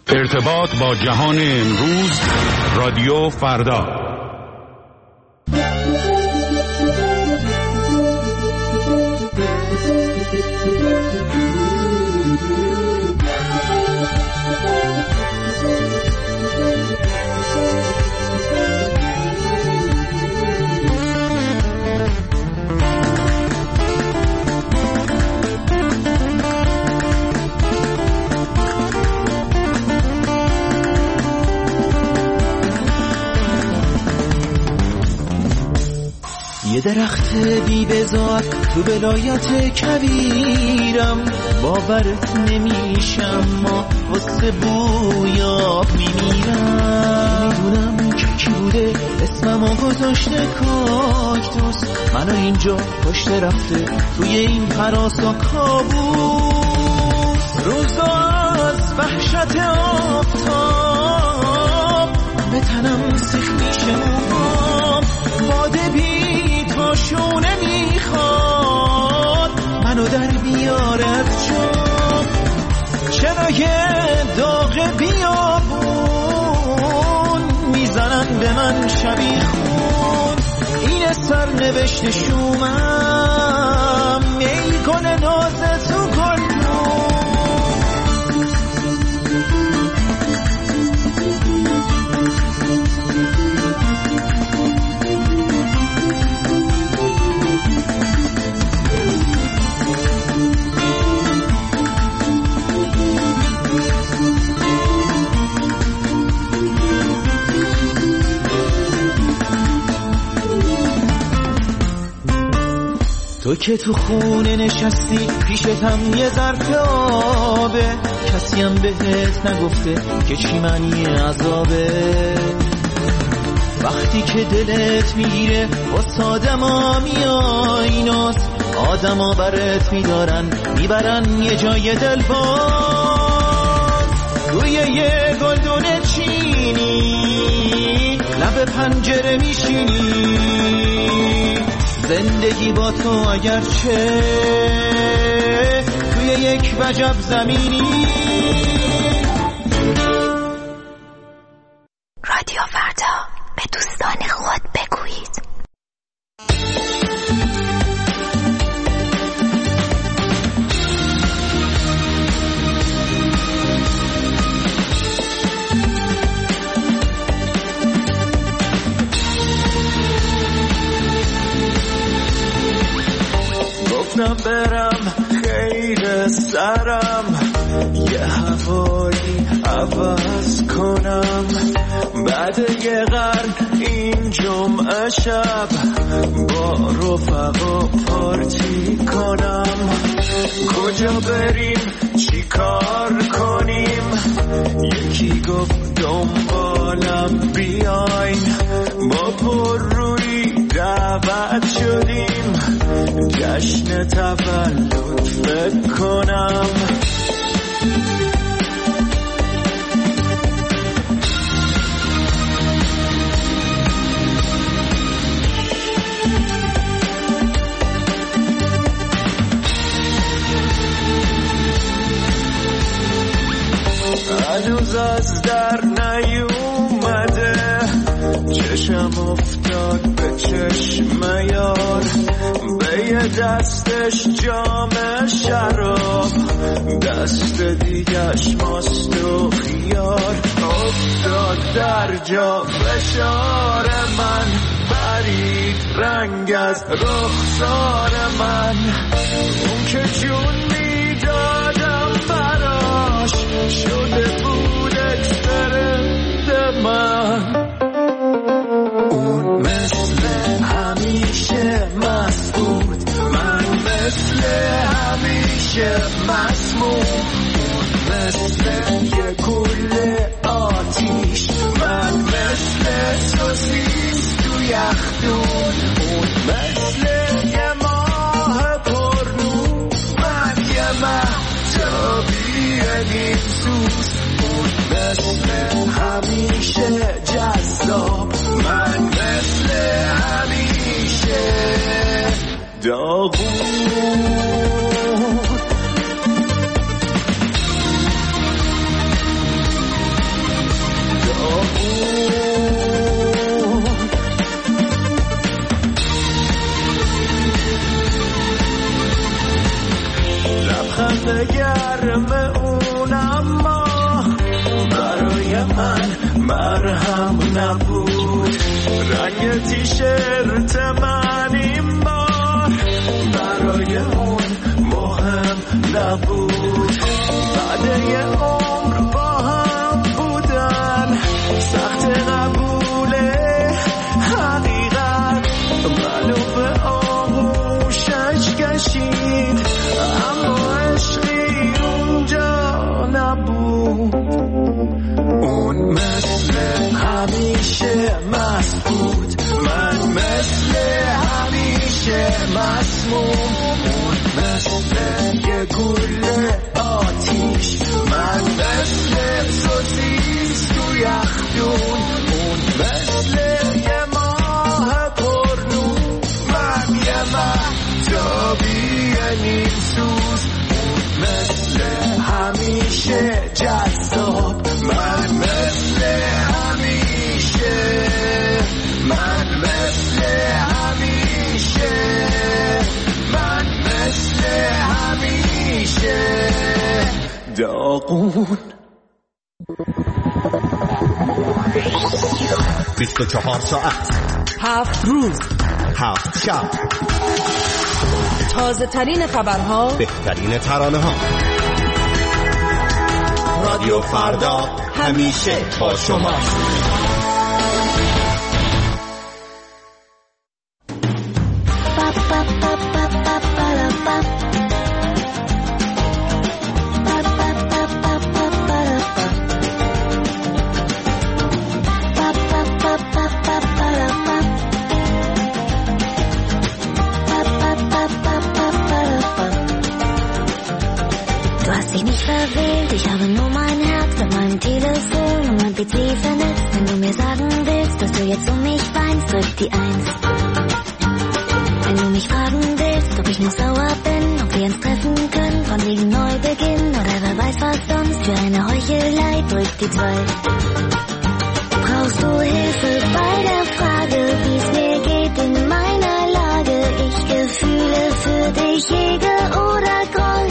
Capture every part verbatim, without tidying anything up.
ارتباط با جهان امروز، رادیو فردا. یه درخت بی بزار تو ولایت کبیرم، باورت نمیشم ما واسه بویاب میمیرم. میدونم که کی بوده اسممو گذاشته کاکتوس، منو اینجا پشت رفته توی این هراسا کابوس. روزا از وحشت آفتاب به تنم سیخ میشه موهام، باده بی تاشونه میخواد منو در بیارد جام. چرای داغ بیابون میزنن به من شبیه خون، این سرنوشت شومم میل کنه ناز تو گلدون. تو که تو خونه نشستی پیشت هم یه ظرف آبه، کسی هم بهت نگفته که چی معنی عذابه. وقتی که دلت میگیره واسه آدما میای ناز، آدما برات میدارن میبرن یه جای دلباز. روی یه گلدون چینی لب پنجره میشینی، زندگی با تو اگرچه توی یک وجب زمینی. رادیو فردا، به دوستان خود بگویید. برم خیر سرم، یه هوایی عوض کنم، بعد یه قرن این جمعه شب با رفقا پارتی کنم. کجا بریم چی کار کنیم، یکی گفت دنبالم بیاین، با پر روی دعوت شدیم جشن تولد فکر کنم. هنوز از در نیومده، چشم افتاد به چشم یار، به یه دستش جام شراب، دست دیگش ماست و خیار. افتاد در جا فشار من، برید رنگ از رخسار من، اون که جون میدادم براش شده بود اکسپرنت من. اون مثل همیشه مسعود، من مثل همیشه مسموم. اون مثل یه گوله آتیش، من مثل سوسیس تو یخدون. اون مثل یه ماه پرنور، من یه مهتابی نیم سوز. اون مثل همیشه جذاب، من مثل همیشه داغون. اون اما برای من مرهم نبود. رنگ تیشرت من این بار برای اون مهم نبود. بعد یه عمر با هم بودن سخت قبول حقیقت، منو به آغوشش کشید اما عشقی اونجا نبود. اون مثل همیشه مست بود، من مثل همیشه مسموم. اون مثل یه گوله آتیش، من مثل سوزیس تو یخدون. اون مثل یه ماه پرنور، من یه مهتابی نیم سوز. اون مثل همیشه جذاب، من مثل همیشه، من مثل همیشه، من مثل همیشه داغون. بیست و چهار ساعت، هفت روز، هفت شب، تازه ترین خبرها، بهترین ترانه ها. رادیو فردا همیشه با شما. Ich habe nur mein Herz mit meinem Telefon und mein P C vernetzt. Wenn du mir sagen willst, dass du jetzt um mich weinst, drück die Eins. Wenn du mich fragen willst, ob ich noch sauer bin, ob wir uns treffen können, von wegen Neubeginn oder wer weiß was sonst für eine Heuchelei, drück die Zwei. Brauchst du Hilfe bei der Frage, wie es mir geht in meiner Lage? Ich Gefühle für dich hege oder Groll?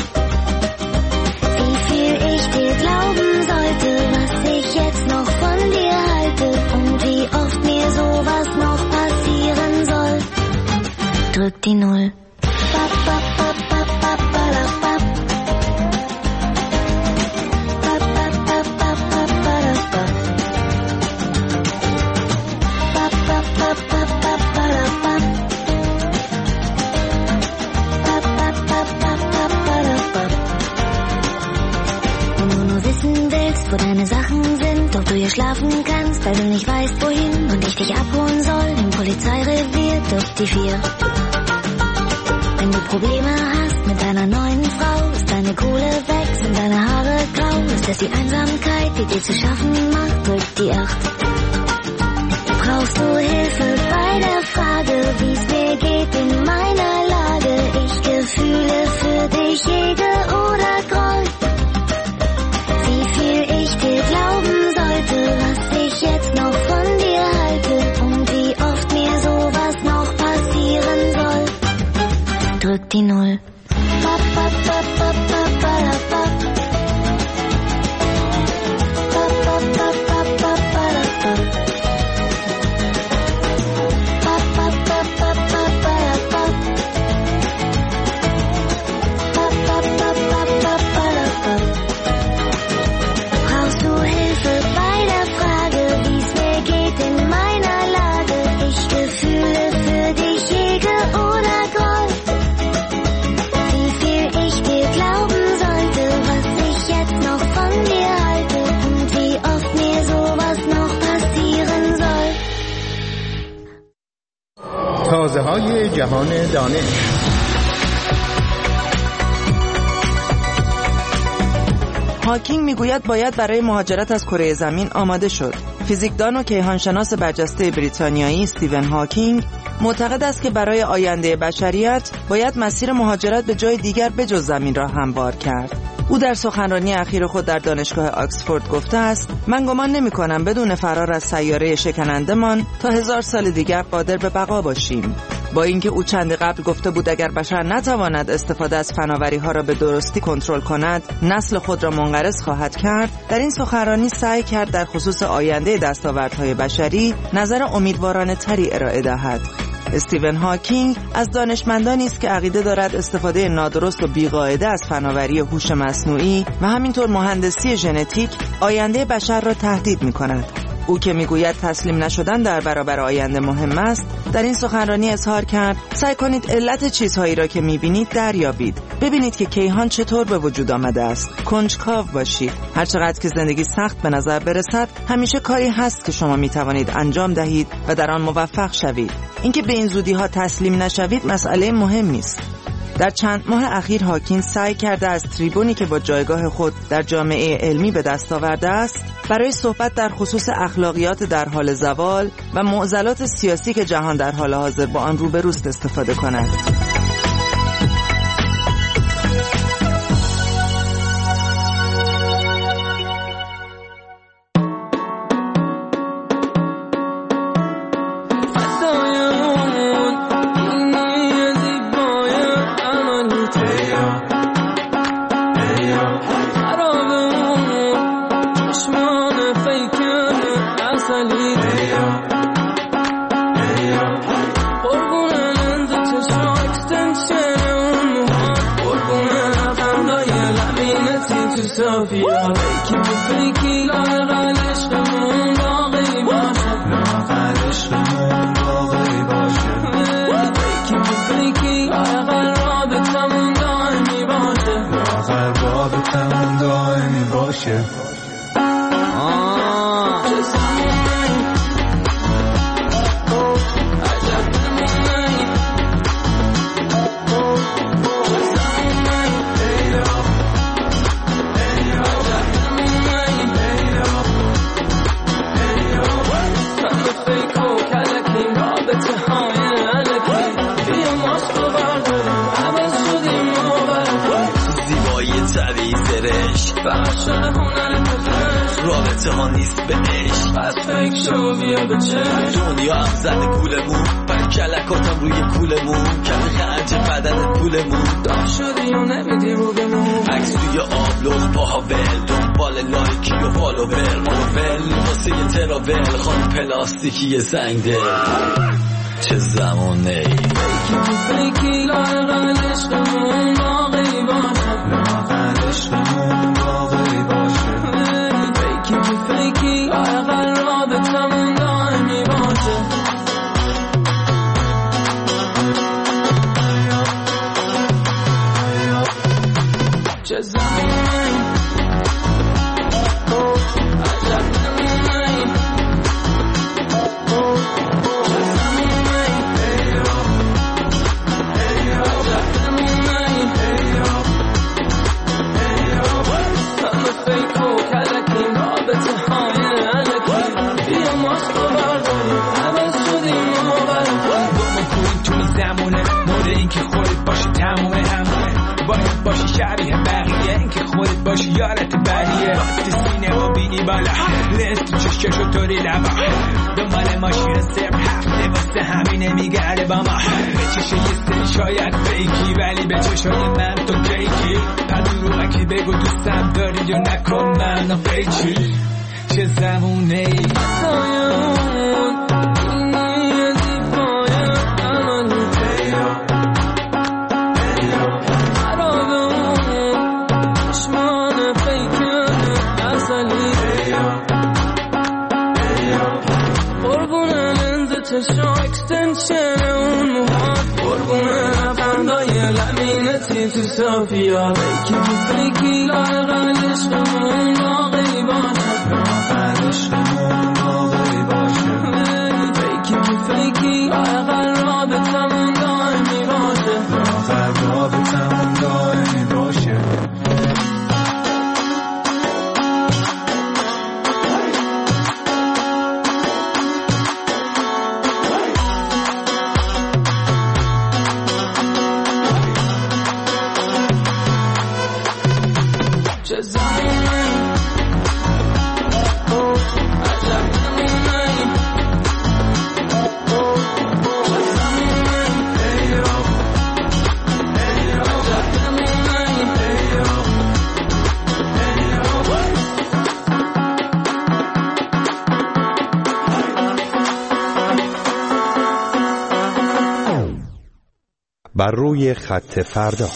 Ich dir glauben sollte, was ich jetzt noch von dir halte und wie oft mir sowas noch passieren soll. Drück die Null. Bap, bap, bap, bap, bap, bap, bap. Bap, bap, bap, bap, bap, bap, bap. Bap, bap, bap, bap, bap, bap, bap. Bap, bap, bap, bap, bap, bap, bap. Wissen willst, wo deine Sachen sind, ob du hier schlafen kannst, weil du nicht weißt, wohin und ich dich abholen soll, im Polizeirevier, drück die Vier. Wenn du Probleme hast mit deiner neuen Frau, ist deine Kohle weg, sind deine Haare grau, ist es die Einsamkeit, die dir zu schaffen macht, drück die Acht. Brauchst du Hilfe bei der Frage, wie es mir geht in meiner Lage? Ich Gefühle für dich hege oder Groll? Ich dir glauben sollte, was ich jetzt noch von dir halte und wie oft mir sowas noch passieren soll. Drück die Null. Bap, bap, bap, bap, bap, bap, bap. Bap, bap, bap, bap, bap, bap, bap. Bap, bap, bap, bap, bap, bap, bap. Bap, bap, bap, bap, bap, bap, bap. Brauchst du Hilfe bei der Frage, wie es mir geht in meiner Lage? Ich Gefühle für dich hege oder Groll? Wie viel ich dir glauben sollte, was ich jetzt noch von dir halte und wie oft mir sowas noch passieren soll. تازه های جهان دانش. هاکینگ میگوید باید برای مهاجرت از کره زمین آماده شد. فیزیکدان و کیهانشناس برجسته بریتانیایی استیون هاکینگ معتقد است که برای آینده بشریت باید مسیر مهاجرت به جای دیگر بجز زمین را هموار کرد. او در سخنرانی اخیر خود در دانشگاه آکسفورد گفته است: من گمان نمی‌کنم بدون فرار از سیاره شکننده‌مان تا هزار سال دیگر قادر به بقا باشیم. با اینکه او چند قبل گفته بود اگر بشر نتواند استفاده از فناوری‌ها را به درستی کنترل کند، نسل خود را منقرض خواهد کرد، در این سخنرانی سعی کرد در خصوص آینده دستاوردهای بشری نظر امیدوارانه تری ارائه دهد. استیون هاکینگ از دانشمندانی است که عقیده دارد استفاده نادرست و بی‌قاعده از فناوری هوش مصنوعی و همینطور مهندسی ژنتیک آینده بشر را تهدید می‌کند. او که میگوید تسلیم نشدن در برابر آینده مهم است، در این سخنرانی اظهار کرد سعی کنید علت چیزهایی را که میبینید دریابید. ببینید که کیهان چطور به وجود آمده است. کنجکاو باشید. هرچقدر که زندگی سخت به نظر برسد، همیشه کاری هست که شما میتوانید انجام دهید و در آن موفق شوید. اینکه به این زودی ها تسلیم نشوید مسئله مهمی است. در چند ماه اخیر هاکینگ سعی کرده از تریبونی که با جایگاه خود در جامعه علمی به دست آورده است برای صحبت در خصوص اخلاقیات در حال زوال و معضلات سیاسی که جهان در حال حاضر با آن روبروست استفاده کند. رابطه ها نیست به عشق، پس فکر شو بیا به چشم. دنیا هم زده گولمون، پر کلکاتم روی کولمون، کمی خرج بدنت پولمون، دام شدی و نمیدی رو بمون. عکس توی آبلوز با هاول، دنبال لایکی و فالوور، مانوول واسه یه تراول، خانم پلاستیکی زنگ دل. چه زمانه ای فیکی فیکی لاغل عشقمون باقی باشه، لاغل عشقمون باقی باشه. فیکی فیکی لاغل رابطمون دائمی باشه. چه زمانه ای عجب نمونه ای. باید باشی شبیه بقیه، این که خودت باشی یارت بقیه. وقتی سینه و بینی بالا لست تو چشکشو طوری لبا، دنبال ماشین سرم هفته واسه همینه میگرده با ما. به چشه یه سری شاید فیکی، ولی به چشای من تو کیکی. پدروه که بگو دوستم داری یا نکن منو فیکی. چه زمونه ای چشم اکستنشن اون موهات، قربونه لبخندای لمینتی تو صافیا. فیکی فیکی لاغل عشقمون باقی باشه، لاغل عشقمون باقی باشه. فیکی فیکی لاغل رابطمون دائمی باشه، لاغل رابطمون دائمی باشه. چه زمانه بر روی خط فردا.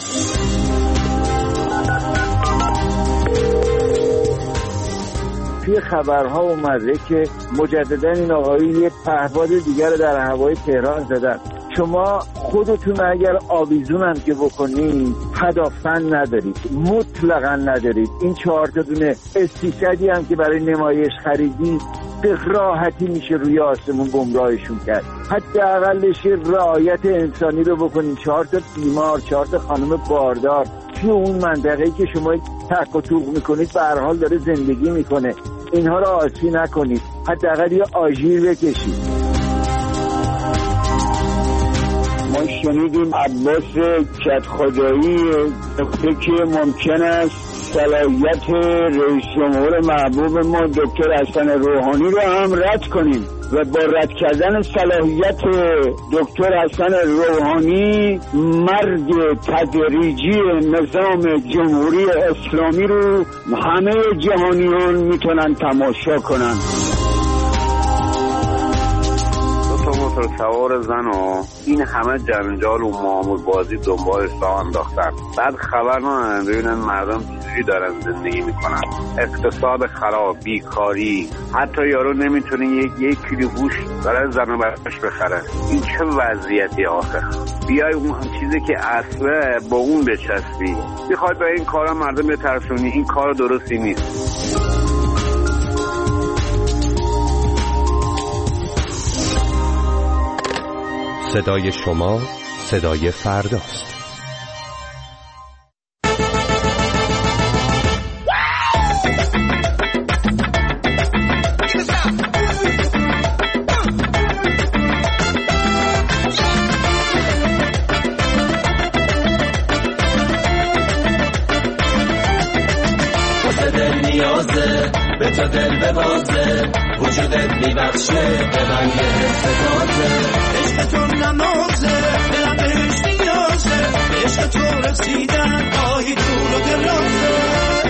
توی خبرها اومده که مجددا این آقایی یه پهپاد دیگر در هوای تهران زدن. شما خودتون اگر آویزون هم که بکنید پدافند ندارید، مطلقا ندارید. این چهار تا دونه استیصدی هم که برای نمایش خریدید به راحتی میشه روی آسمون گمراهشون کرد. حداقلش رعایت انسانی رو بکنید. چهار تا بیمار، چهار تا خانم باردار توی اون منطقه‌ای که شما تک و توق میکنید به هر حال داره زندگی میکنه. اینها رو آسیب نکنید، حداقل یه آژیر بکشید. ما شنیدیم عباس کدخدایی گفته که ممکن است صلاحیت رئیس جمهور محبوب ما دکتر حسن روحانی رو هم رد کنیم و با رد کردن صلاحیت دکتر حسن روحانی مرگ تدریجی نظام جمهوری اسلامی رو همه جهانیان میتونن تماشا کنن. موتور سوار زن و این همه جنجال و معامل بازی دنبالش راه انداختن، بعد خبر ندارن ببینن مردم چجوری دارن زندگی میکنن. اقتصاد خراب، بیکاری، حتی یارو نمیتونه یک یک کیلو گوشت برای زن و بچه‌ش بخره. این چه وضعیتی آخه؟ بیای اون چیزی که اصله با اون بچسبی، میخوای به این کارا مردم بترسونی، این کار درستی نیست. صدای شما صدای فرداست. نیازه به تو دل ببازه، وجودت میبخشه به من یه حس تازه. عشق تو نمازه دلم بهش نیازه، عشق تو رسیدن آهی طول و درازه.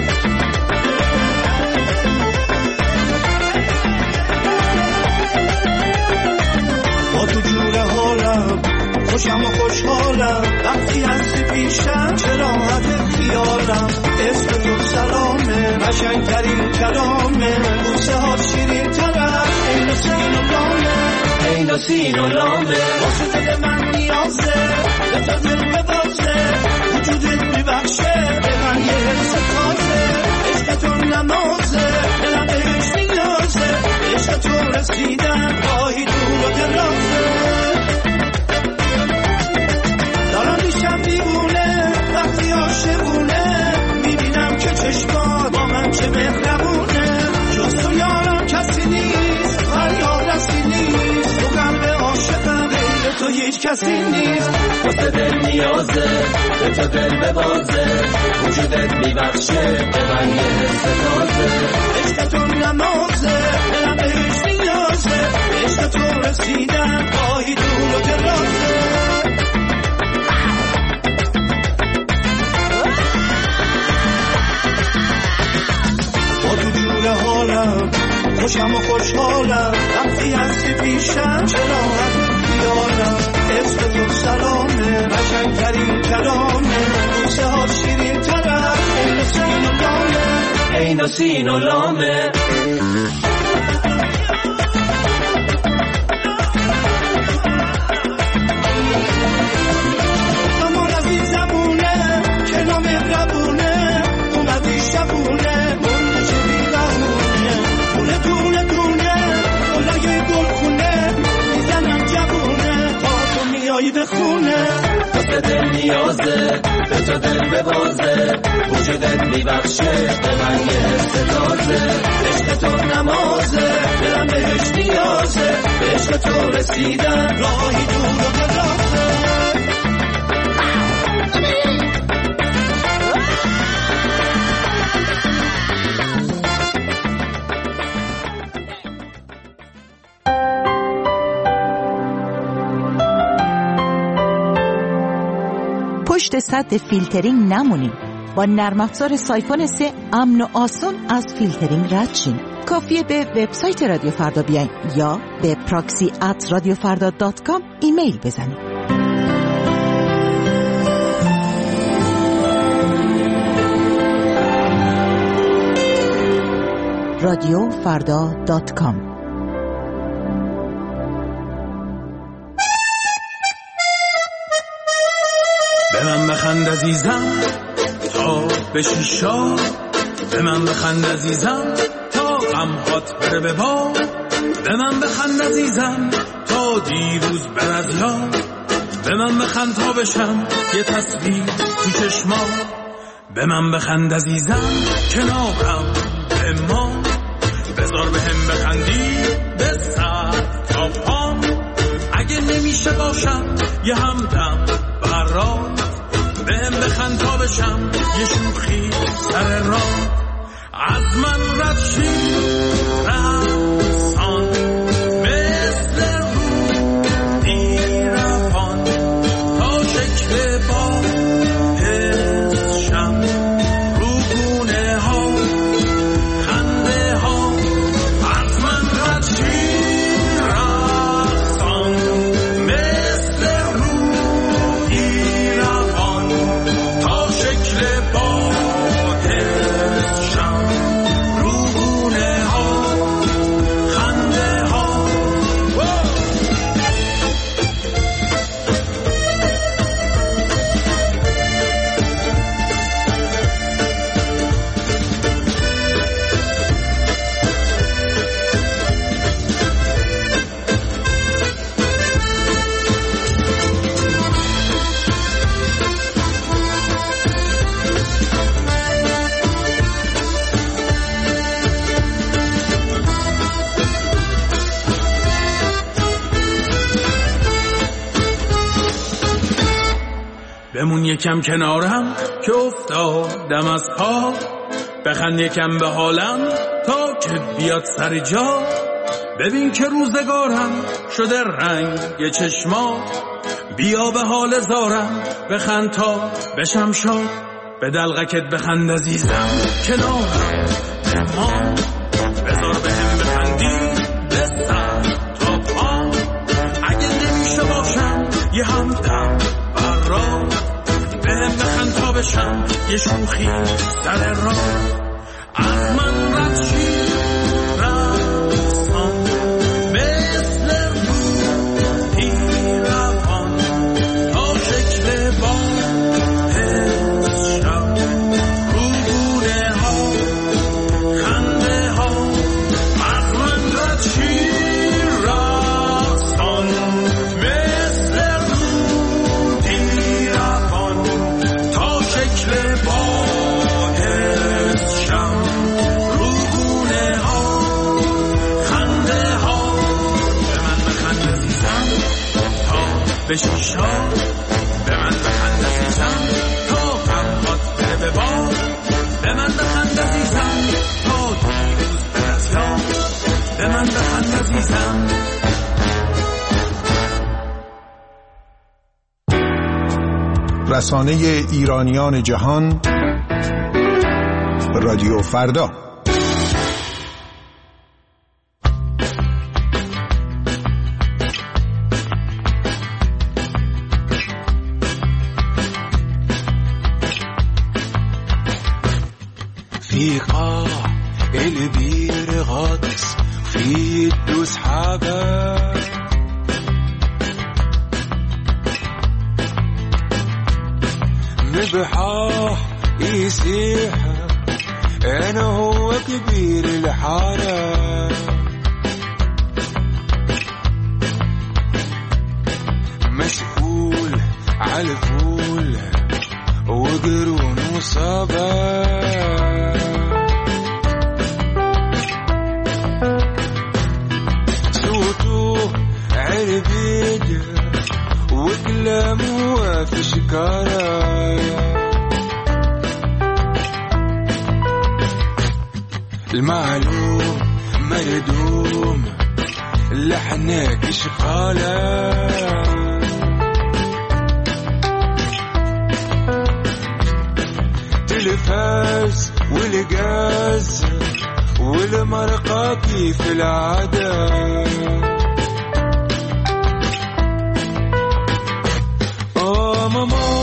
با تو جور حالم خوشم و خوشحالم، وقتی هستی پیشم چه راحت خیالم. اسم تو سلامه قشنگترین کلامه، بوسه ها شیرین طرف این و سین و لامه، این و سین و لامه. واسه دل من نیازه به تو دل ببازه، وجودت میبخشه به من یه حس تازه. عشق تو نمازه دلم بهش نیازه، عشق تو رسیدن راهی دور و درازه. دارم میشم دیوونه وقتی عاشقونه، میبینم که چشمات با من چه مهربونه. جز تو یارم کسی نیست، فریاد رسی نیست، تو قلب عاشقم غیر تو هیچ کسی نیست. واسه دل نیازه به تو دل ببازه، وجودت میبخشه به من یه حس تازه. عشق تو نمازه دلم بهش نیازه، عشق تو رسیدن راهی دور و درازه. حالم خوشم و خوشحالم، وقتی هستی پیشم چه راحت خیالم. اسم تو سلامه قشنگترین کلامه، بوسه ها شیرین طرف این و سین و لامه، این و سین و لامه. اما رفی زمونه که نامه ربونه، اومدی شبونه دونه دونه اولای گل خونه، میزنم جوونه تا تو میایی به خونه. واسه دل نیازه به تو دل ببازه، وجودت میبخشه به من یه حس تازه. عشق تو نمازه دلم بهش نیازه، به عشق تو رسیدن راهی دور و درازه. پشت سد فیلترینگ نمونیم. با نرم افزار سایفون سه امن و آسون از فیلترینگ رد شین. کافیه به وبسایت رادیو فردا بیاین یا به پراکسی ات رادیو فردا دات کام ایمیل بزنید. رادیو فردا دات کام. به من بخند عزیزم تا بشی شاد، به من بخند عزیزم تا غم هات بره به باد، به من بخند عزیزم تا دیروز بر از یاد، به من بخند تا بشم یه تصویر تو چشمات، به من بخند عزیزم کنارم به ما، بذار به هم بخندی به سر تا پام، اگه نمیشه باشم یه همدم برات، به هم بخند تا بشم یه شوخی سر راه، از من رد شی رقصان مثل رو دیرفان، تا شکل با حسشم رو گونه ها خنده ها، از من رد شی رقصان مثل رو دیرفان، تا شکل با بمون یکم کنارم که افتادم از پا، بخند یکم به حالم تا که بیاد سر جا، ببین که روزگارم شده رنگ چشما، بیا به حال زارم بخند تا بشم شاد، به دلغکت بخند عزیزم کنارم ما، بذار به هم بخندی به سر تا پا، اگه نمیشه باشم یه همدم برات، به هم بخند تا بشم یه شوخی سر راه، از من رد شی رقصان مثل رو دیرفان، تا شکل با حسشم رو گونه ها خنده ها، از من رد شی رقصان مثل رو دیرفان، تا شکل با حسشم رو گونه ها خنده ها، به من بخند عزیزم تا بشی شاد، به من بخند عزیزم تا غمات بره به باد، به من بخند عزیزم تا دیروز بر از یاد، به من بخند عزیزم. رسانه ایرانیان جهان، رادیو فردا. في قاع البير غطس في الدوس حبة، مبحاح يسيح انا هو كبير الحارة، مسؤول عالفول وقرون وصبا، صوته عربيد وكلامه في شكارة، المعلوم مردوم لحنك شغالة، تلفاز والغاز والمرقة كيف العادة، آه ماما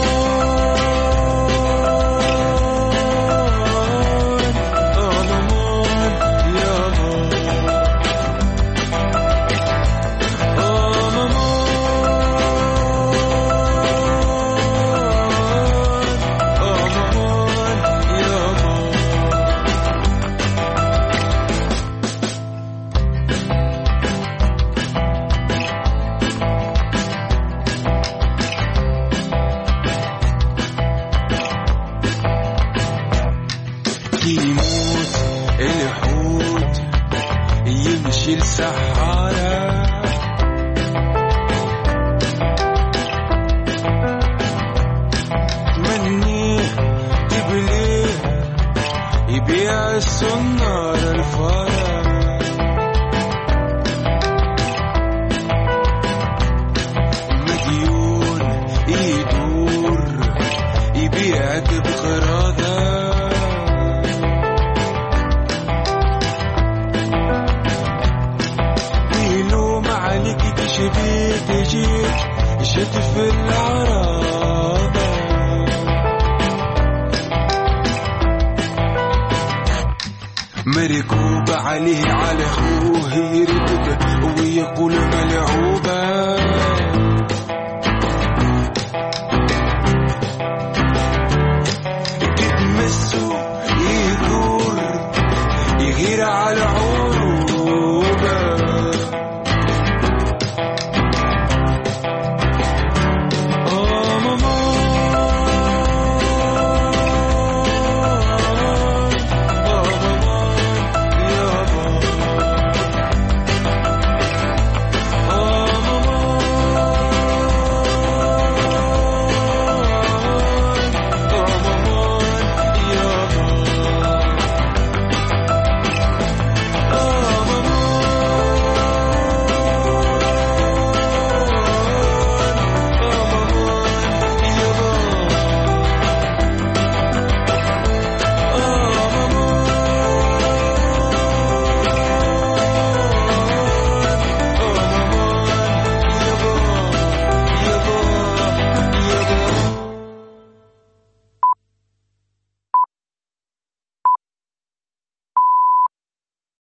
يشيل سحارة مني تبليه يبيع السنار الفارة مديون يدور يبيعك بقراضة ويلوم عليك تشبيك جيت جيت في العرابة مركوب عليه على أخوه يردد ويقول ملعوبة تتمسه يدور يغير على عود